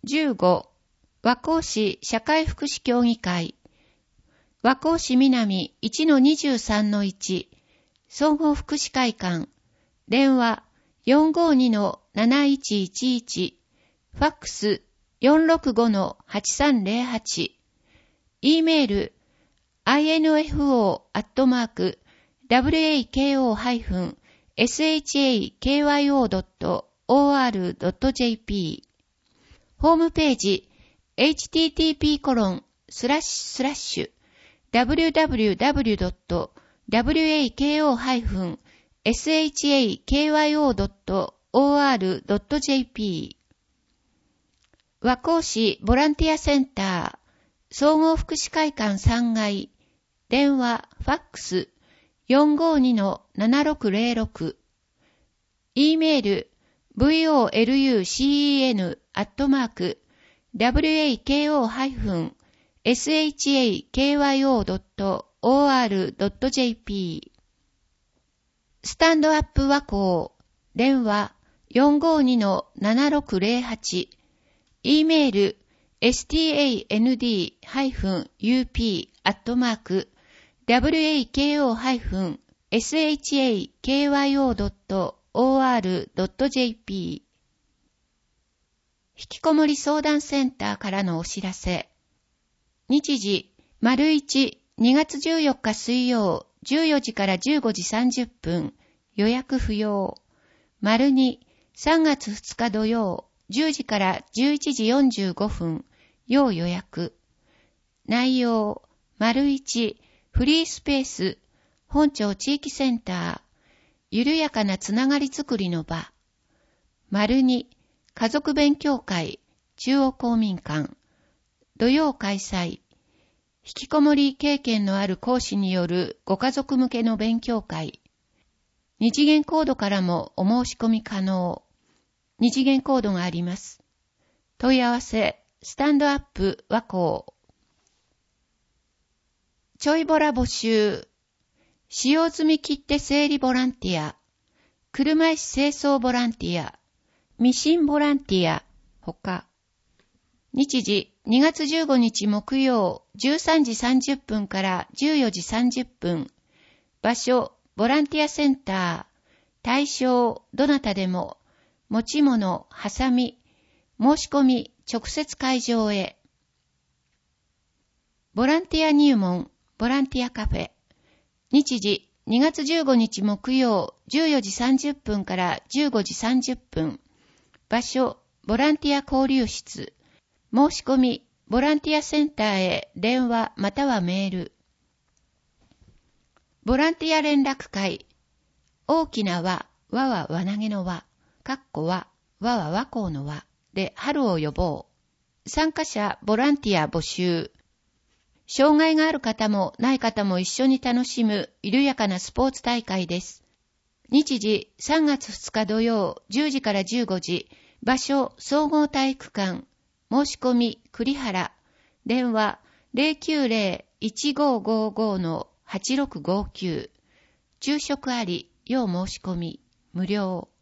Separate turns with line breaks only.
15、和光市社会福祉協議会、和光市南 1-23-1、総合福祉会館、電話 452-7111、ファックス 465-8308、E メール info@wako-shakyo.or.jp、ホームページ http://www.wako-shakyo.or.jp、 和光市ボランティアセンター総合福祉会館3階、電話ファックス 452-7606、 E メール volcano-shakyo.or.jp、 スタンドアップ和光、電話 452-7608、 E メール stand-up-wako-shakyo.or.jp。 引きこもり相談センターからのお知らせ。日時、1、2月14日水曜、14時から15時30分、予約不要。2、3月2日土曜、10時から11時45分、要予約。内容、1、フリースペース、本町地域センター、緩やかなつながりづくりの場。2、家族勉強会、中央公民館、土曜開催。引きこもり経験のある講師によるご家族向けの勉強会。二次元コードからもお申し込み可能。二次元コードがあります。問い合わせ、スタンドアップ和光。ちょいボラ募集。使用済み切手整理ボランティア。車椅子清掃ボランティア。ミシンボランティア。他。日時、2月15日木曜、13時30分から14時30分。場所、ボランティアセンター。対象、どなたでも。持ち物、ハサミ。申し込み、直接会場へ。ボランティア入門、ボランティアカフェ。日時、2月15日木曜、14時30分から15時30分。場所、ボランティア交流室。申し込み、ボランティアセンターへ電話またはメール。ボランティア連絡会。大きな輪、輪は輪投げの輪、かっこ輪、輪は和光の輪で春を呼ぼう。参加者ボランティア募集。障害がある方もない方も一緒に楽しむ緩やかなスポーツ大会です。日時3月2日土曜10時から15時。場所総合体育館。申し込み栗原。電話 090-1555-8659。昼食あり、要申し込み無料。